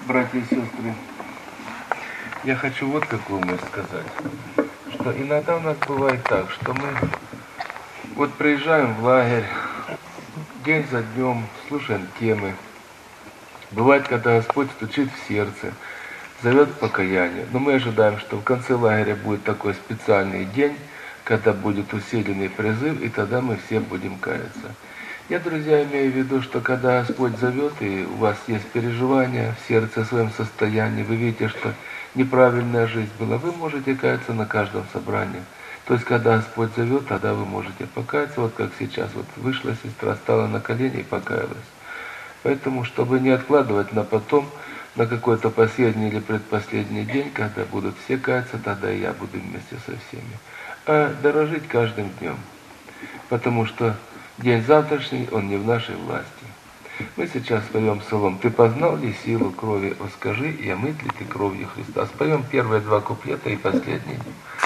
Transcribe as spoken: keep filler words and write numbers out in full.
братья и сестры, я хочу вот какую мысль сказать, что иногда у нас бывает так, что мы вот приезжаем в лагерь, день за днем, слушаем темы. Бывает, когда Господь стучит в сердце, зовет к покаянию. Но мы ожидаем, что в конце лагеря будет такой специальный день, когда будет усиленный призыв, и тогда мы все будем каяться. Я, друзья, имею в виду, что когда Господь зовет, и у вас есть переживания в сердце, в своем состоянии, вы видите, что неправильная жизнь была, вы можете каяться на каждом собрании. То есть, когда Господь зовет, тогда вы можете покаяться, вот как сейчас. Вот вышла сестра, стала на колени и покаялась. Поэтому, чтобы не откладывать на потом, на какой-то последний или предпоследний день, когда будут все каяться, тогда и я буду вместе со всеми. А дорожить каждым днем. Потому что день завтрашний, он не в нашей власти. Мы сейчас споем псалом «Ты познал ли силу крови, о скажи, и омыт ли ты кровью Христа». Споем первые два куплета и последний.